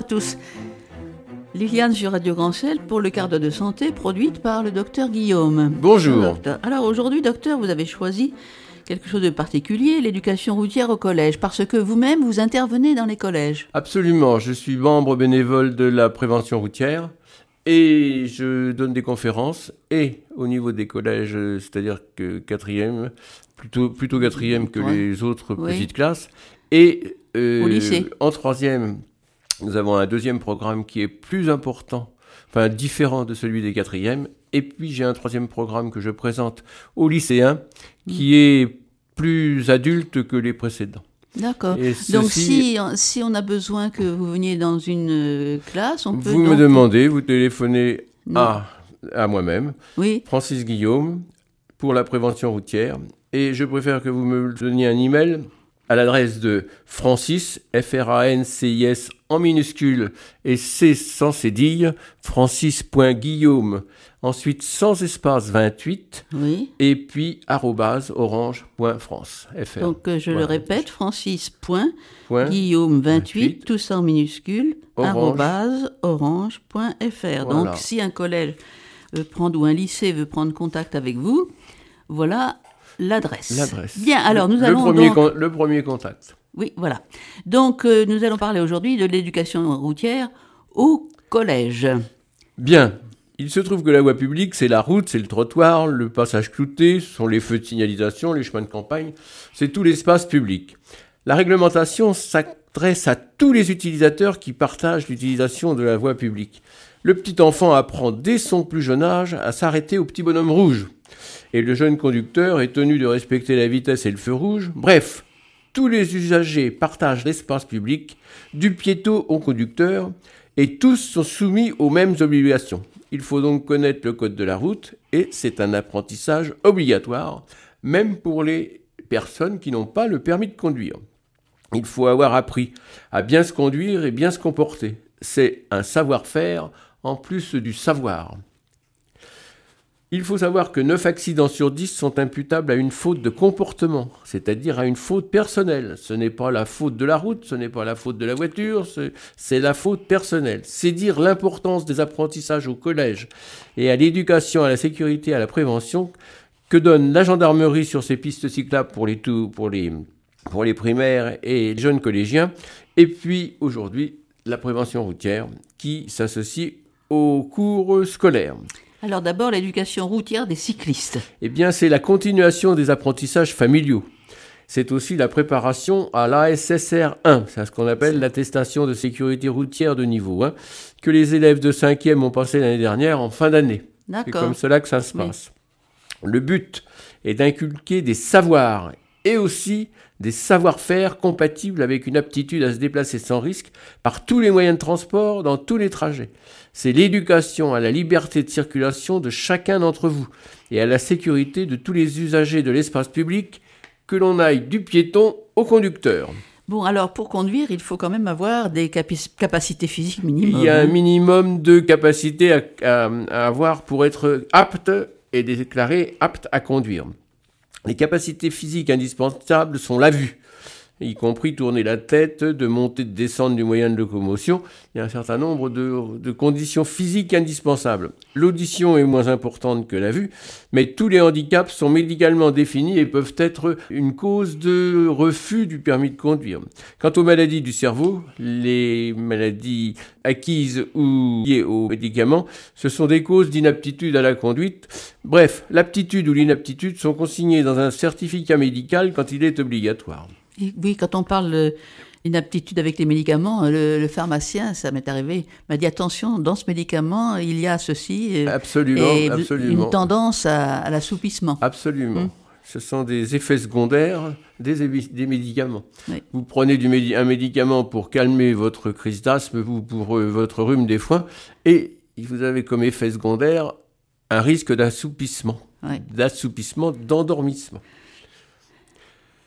tous. Liliane sur Radio Grand Ciel pour le quart d'heure de santé produite par le docteur Guillaume. Bonjour. Docteur. Alors aujourd'hui, docteur, vous avez choisi quelque chose de particulier, l'éducation routière au collège, parce que vous-même, vous intervenez dans les collèges. Absolument, je suis membre bénévole de la prévention routière et je donne des conférences et au niveau des collèges, c'est-à-dire que quatrième, plutôt quatrième que les autres petites classes, et au lycée. En troisième, nous avons un deuxième programme qui est plus important, enfin différent de celui des quatrièmes. Et puis j'ai un troisième programme que je présente aux lycéens qui est plus adulte que les précédents. D'accord. Donc si on a besoin que vous veniez dans une classe, on peut... Vous me demandez, vous téléphonez à moi-même, Francis Guillaume, pour la prévention routière. Et je préfère que vous me donniez un email à l'adresse de Francis, Francis, en minuscule, et C sans cédille, francis.guillaume, ensuite sans espace 28, et puis @orange.france. FR. Donc je le répète, francis.guillaume 28, tout ça en minuscule, @orange.fr. Donc si un collège veut prendre, ou un lycée veut prendre contact avec vous, voilà l'adresse. Bien, alors nous allons le premier contact. Oui, voilà. Donc nous allons parler aujourd'hui de l'éducation routière au collège. Bien. Il se trouve que la voie publique, c'est la route, c'est le trottoir, le passage clouté, ce sont les feux de signalisation, les chemins de campagne, c'est tout l'espace public. La réglementation s'adresse à tous les utilisateurs qui partagent l'utilisation de la voie publique. Le petit enfant apprend dès son plus jeune âge à s'arrêter au petit bonhomme rouge. Et le jeune conducteur est tenu de respecter la vitesse et le feu rouge. Bref, tous les usagers partagent l'espace public, du piéton au conducteur, et tous sont soumis aux mêmes obligations. Il faut donc connaître le code de la route, et c'est un apprentissage obligatoire, même pour les personnes qui n'ont pas le permis de conduire. Il faut avoir appris à bien se conduire et bien se comporter. C'est un savoir-faire en plus du savoir. Il faut savoir que 9 accidents sur 10 sont imputables à une faute de comportement, c'est-à-dire à une faute personnelle. Ce n'est pas la faute de la route, ce n'est pas la faute de la voiture, c'est la faute personnelle. C'est dire l'importance des apprentissages au collège et à l'éducation, à la sécurité, à la prévention que donne la gendarmerie sur ces pistes cyclables pour les primaires et les jeunes collégiens. Et puis aujourd'hui, la prévention routière qui s'associe aux cours scolaires. Alors d'abord, l'éducation routière des cyclistes. Eh bien, c'est la continuation des apprentissages familiaux. C'est aussi la préparation à l'ASSR 1, c'est ce qu'on appelle l'attestation de sécurité routière de niveau 1, que les élèves de 5e ont passé l'année dernière en fin d'année. D'accord. C'est comme cela que ça se passe. Le but est d'inculquer des savoirs et aussi des savoir-faire compatibles avec une aptitude à se déplacer sans risque par tous les moyens de transport dans tous les trajets. C'est l'éducation à la liberté de circulation de chacun d'entre vous et à la sécurité de tous les usagers de l'espace public, que l'on aille du piéton au conducteur. Bon, alors pour conduire, il faut quand même avoir des capacités physiques minimum. Il y a un minimum de capacités à avoir pour être apte et déclaré apte à conduire. Les capacités physiques indispensables sont la vue, y compris tourner la tête, de monter, de descendre du moyen de locomotion. Il y a un certain nombre de conditions physiques indispensables. L'audition est moins importante que la vue, mais tous les handicaps sont médicalement définis et peuvent être une cause de refus du permis de conduire. Quant aux maladies du cerveau, les maladies acquises ou liées aux médicaments, ce sont des causes d'inaptitude à la conduite. Bref, l'aptitude ou l'inaptitude sont consignées dans un certificat médical quand il est obligatoire. Oui, quand on parle d'inaptitude avec les médicaments, le pharmacien, ça m'est arrivé, m'a dit attention, dans ce médicament, il y a ceci. Absolument. Une tendance à l'assoupissement. Absolument. Ce sont des effets secondaires des médicaments. Oui. Vous prenez un médicament pour calmer votre crise d'asthme ou pour votre rhume des foins, et vous avez comme effet secondaire un risque d'assoupissement, d'endormissement.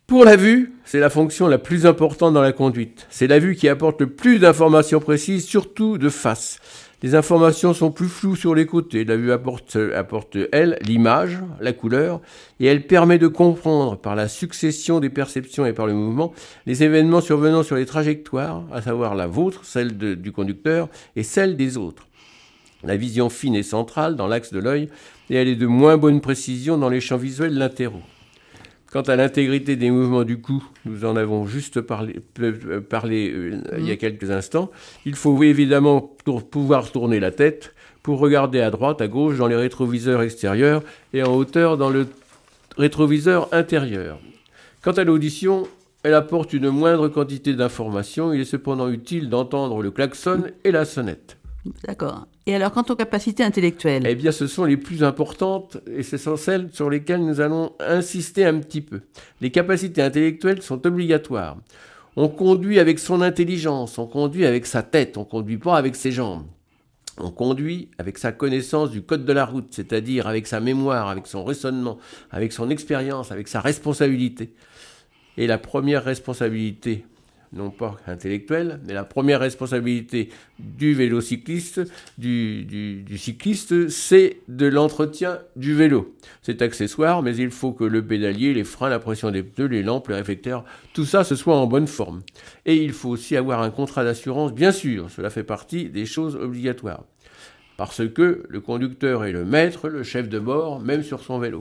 Pour la vue, c'est la fonction la plus importante dans la conduite. C'est la vue qui apporte le plus d'informations précises, surtout de face. Les informations sont plus floues sur les côtés. La vue apporte elle, l'image, la couleur, et elle permet de comprendre, par la succession des perceptions et par le mouvement, les événements survenant sur les trajectoires, à savoir la vôtre, celle du conducteur, et celle des autres. La vision fine est centrale dans l'axe de l'œil, et elle est de moins bonne précision dans les champs visuels latéraux. Quant à l'intégrité des mouvements du cou, nous en avons juste parlé il y a quelques instants. Il faut évidemment pouvoir tourner la tête pour regarder à droite, à gauche, dans les rétroviseurs extérieurs et en hauteur dans le rétroviseur intérieur. Quant à l'audition, elle apporte une moindre quantité d'informations. Il est cependant utile d'entendre le klaxon et la sonnette. D'accord. Et alors, quant aux capacités intellectuelles? Eh bien, ce sont les plus importantes et ce sont celles sur lesquelles nous allons insister un petit peu. Les capacités intellectuelles sont obligatoires. On conduit avec son intelligence, on conduit avec sa tête, on ne conduit pas avec ses jambes. On conduit avec sa connaissance du code de la route, c'est-à-dire avec sa mémoire, avec son raisonnement, avec son expérience, avec sa responsabilité. Et la première responsabilité, non pas intellectuelle, mais la première responsabilité du vélocycliste, du cycliste, c'est de l'entretien du vélo. C'est accessoire, mais il faut que le pédalier, les freins, la pression des pneus, les lampes, les réflecteurs, tout ça, ce soit en bonne forme. Et il faut aussi avoir un contrat d'assurance, bien sûr, cela fait partie des choses obligatoires. Parce que le conducteur est le maître, le chef de bord, même sur son vélo.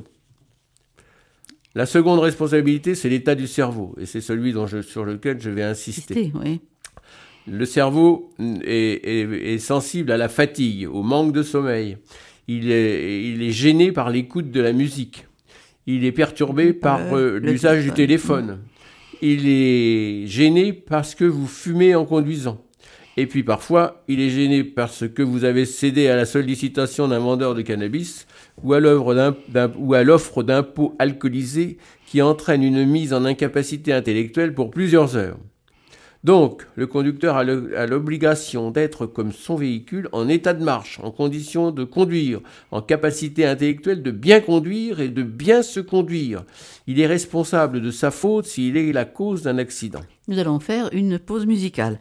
La seconde responsabilité, c'est l'état du cerveau, et c'est celui sur lequel je vais insister. Oui. Le cerveau est sensible à la fatigue, au manque de sommeil. Il est gêné par l'écoute de la musique. Il est perturbé par l'usage du téléphone. Il est gêné parce que vous fumez en conduisant. Et puis parfois, il est gêné parce que vous avez cédé à la sollicitation d'un vendeur de cannabis ou à l'offre d'un pot alcoolisé qui entraîne une mise en incapacité intellectuelle pour plusieurs heures. Donc, le conducteur a l'obligation d'être comme son véhicule en état de marche, en condition de conduire, en capacité intellectuelle de bien conduire et de bien se conduire. Il est responsable de sa faute s'il est la cause d'un accident. Nous allons faire une pause musicale.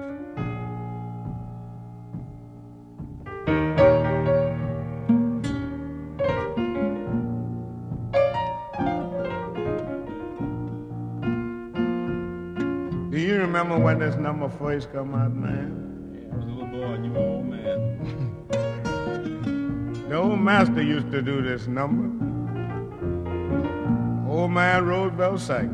Do you remember when this number first come out, man? Yeah, I was a little boy and you were an old man. The old master used to do this number. Old man Roosevelt sang.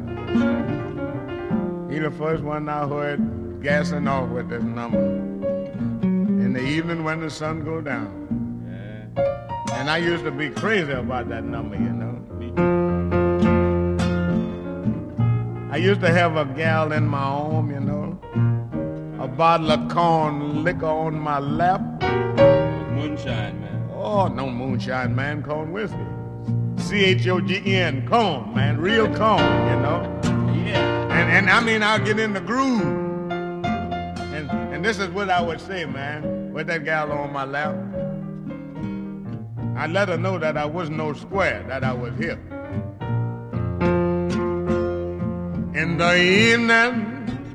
He the first one I heard gassing off with this number. In the evening when the sun go down. Yeah. And I used to be crazy about that number, you know. Me too. I used to have a gal in my arm, you know. A bottle of corn liquor on my lap. Moonshine, man. Oh, no moonshine, man, corn whiskey. CHOGN, corn, man, real corn, you know. Yeah. And I mean, I'll get in the groove. And this is what I would say, man, with that gal on my lap. I'd let her know that I was no square, that I was hip. In the evening,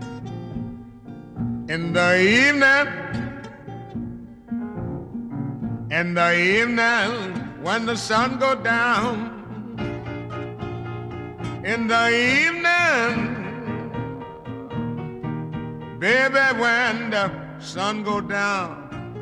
in the evening, in the evening, when the sun go down, in the evening, baby, when the sun go down.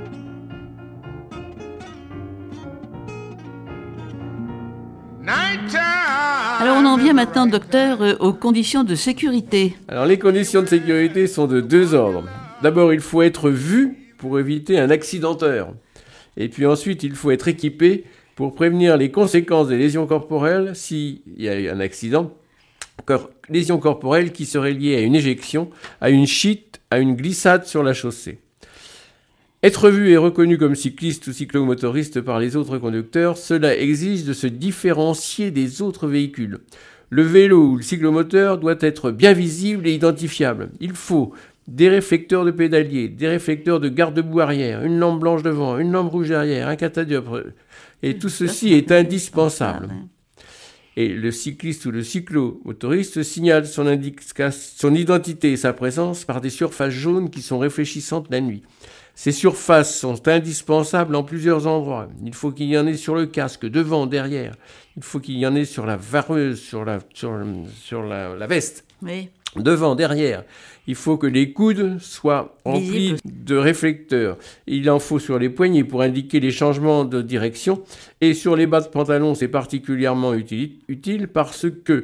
Alors on en vient maintenant, docteur, aux conditions de sécurité. Alors les conditions de sécurité sont de deux ordres. D'abord, il faut être vu pour éviter un accidenteur. Et puis ensuite, il faut être équipé pour prévenir les conséquences des lésions corporelles s'il y a un accident. Lésions corporelles qui seraient liées à une éjection, à une chute, à une glissade sur la chaussée. Être vu et reconnu comme cycliste ou cyclomotoriste par les autres conducteurs, cela exige de se différencier des autres véhicules. Le vélo ou le cyclomoteur doit être bien visible et identifiable. Il faut des réflecteurs de pédalier, des réflecteurs de garde-boue arrière, une lampe blanche devant, une lampe rouge derrière, un catadioptre. Et tout ceci est indispensable. Et le cycliste ou le cyclomotoriste signale son identité et sa présence par des surfaces jaunes qui sont réfléchissantes la nuit. Ces surfaces sont indispensables en plusieurs endroits. Il faut qu'il y en ait sur le casque, devant, derrière. Il faut qu'il y en ait sur la vareuse, sur la veste. Oui. Devant, derrière. Il faut que les coudes soient remplis de réflecteurs. Il en faut sur les poignets pour indiquer les changements de direction. Et sur les bas de pantalon, c'est particulièrement utile parce que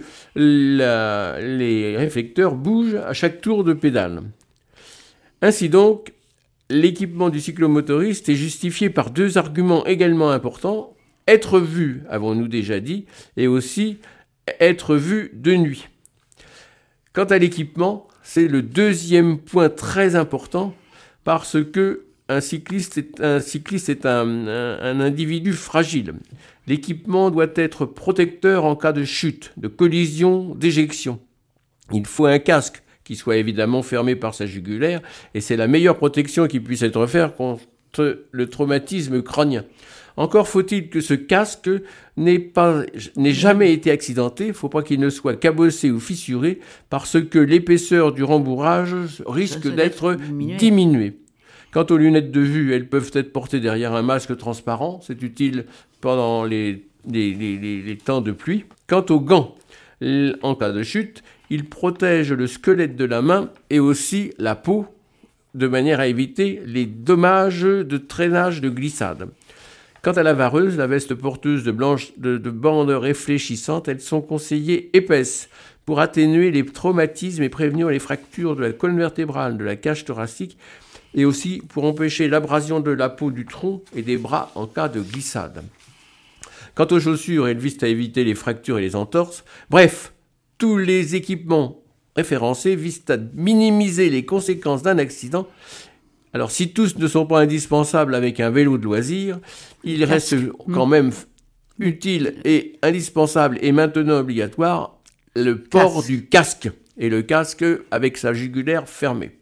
les réflecteurs bougent à chaque tour de pédale. Ainsi donc, l'équipement du cyclomotoriste est justifié par deux arguments également importants. Être vu, avons-nous déjà dit, et aussi être vu de nuit. Quant à l'équipement, c'est le deuxième point très important parce que un cycliste est un individu fragile. L'équipement doit être protecteur en cas de chute, de collision, d'éjection. Il faut un casque qui soit évidemment fermé par sa jugulaire et c'est la meilleure protection qui puisse être faite contre le traumatisme crânien. Encore faut-il que ce casque n'ait jamais été accidenté. Il ne faut pas qu'il ne soit cabossé ou fissuré parce que l'épaisseur du rembourrage risque d'être diminuée. Quant aux lunettes de vue, elles peuvent être portées derrière un masque transparent. C'est utile pendant les temps de pluie. Quant aux gants, en cas de chute, ils protègent le squelette de la main et aussi la peau de manière à éviter les dommages de traînage de glissade. Quant à la vareuse, la veste porteuse de bandes réfléchissantes, elles sont conseillées épaisses pour atténuer les traumatismes et prévenir les fractures de la colonne vertébrale, de la cage thoracique et aussi pour empêcher l'abrasion de la peau du tronc et des bras en cas de glissade. Quant aux chaussures, elles visent à éviter les fractures et les entorses. Bref, tous les équipements référencés visent à minimiser les conséquences d'un accident. Alors, si tous ne sont pas indispensables avec un vélo de loisir, il reste quand même utile et indispensable et maintenant obligatoire le port du casque. Et le casque avec sa jugulaire fermée.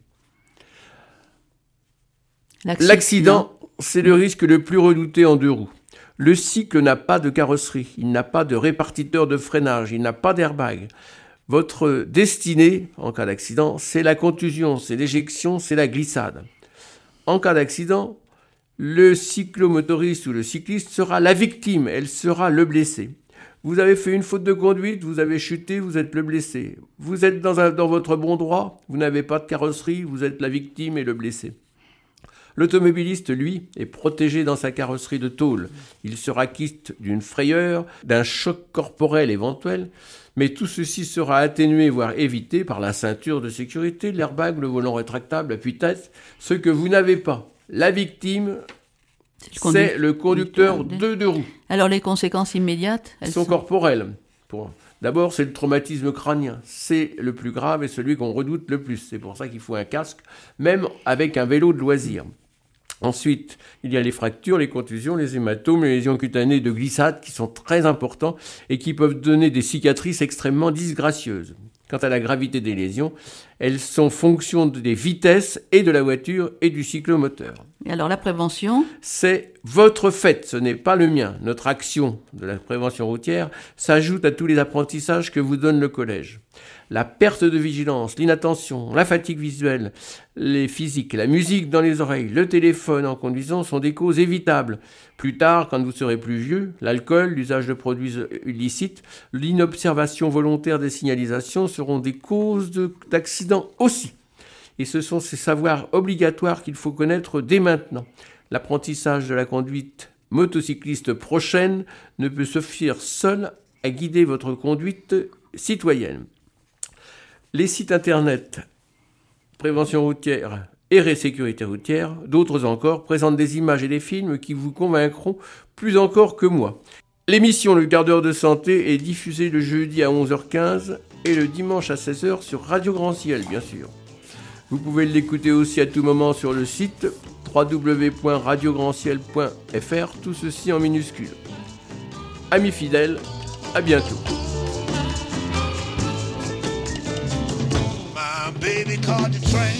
L'accident, c'est le risque le plus redouté en deux roues. Le cycle n'a pas de carrosserie, il n'a pas de répartiteur de freinage, il n'a pas d'airbag. Votre destinée, en cas d'accident, c'est la contusion, c'est l'éjection, c'est la glissade. En cas d'accident, le cyclomotoriste ou le cycliste sera la victime, elle sera le blessé. Vous avez fait une faute de conduite, vous avez chuté, vous êtes le blessé. Vous êtes dans votre bon droit, vous n'avez pas de carrosserie, vous êtes la victime et le blessé. L'automobiliste, lui, est protégé dans sa carrosserie de tôle. Il sera quitte d'une frayeur, d'un choc corporel éventuel, mais tout ceci sera atténué, voire évité par la ceinture de sécurité, l'airbag, le volant rétractable, l'appui-tête, ce que vous n'avez pas. La victime, c'est le conducteur de deux roues. Alors les conséquences immédiates, elles sont corporelles. D'abord, c'est le traumatisme crânien. C'est le plus grave et celui qu'on redoute le plus. C'est pour ça qu'il faut un casque, même avec un vélo de loisir. Ensuite, il y a les fractures, les contusions, les hématomes, les lésions cutanées de glissade qui sont très importants et qui peuvent donner des cicatrices extrêmement disgracieuses. Quant à la gravité des lésions, elles sont fonction des vitesses et de la voiture et du cyclomoteur. Et alors la prévention ? C'est votre fait, ce n'est pas le mien. Notre action de la prévention routière s'ajoute à tous les apprentissages que vous donne le collège. La perte de vigilance, l'inattention, la fatigue visuelle, les physiques, la musique dans les oreilles, le téléphone en conduisant sont des causes évitables. Plus tard, quand vous serez plus vieux, l'alcool, l'usage de produits illicites, l'inobservation volontaire des signalisations seront des causes d'accidents aussi. Et ce sont ces savoirs obligatoires qu'il faut connaître dès maintenant. L'apprentissage de la conduite motocycliste prochaine ne peut suffire seul à guider votre conduite citoyenne. Les sites internet prévention routière et sécurité routière, d'autres encore, présentent des images et des films qui vous convaincront plus encore que moi. L'émission Le quart d'heure de santé est diffusée le jeudi à 11h15 et le dimanche à 16h sur Radio Grand Ciel, bien sûr. Vous pouvez l'écouter aussi à tout moment sur le site www.radiograndciel.fr, tout ceci en minuscules. Amis fidèles, à bientôt. My baby caught the train,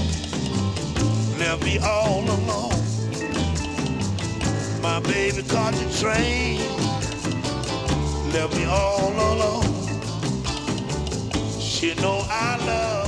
left me all alone. My baby caught the train, left me all alone. She know I love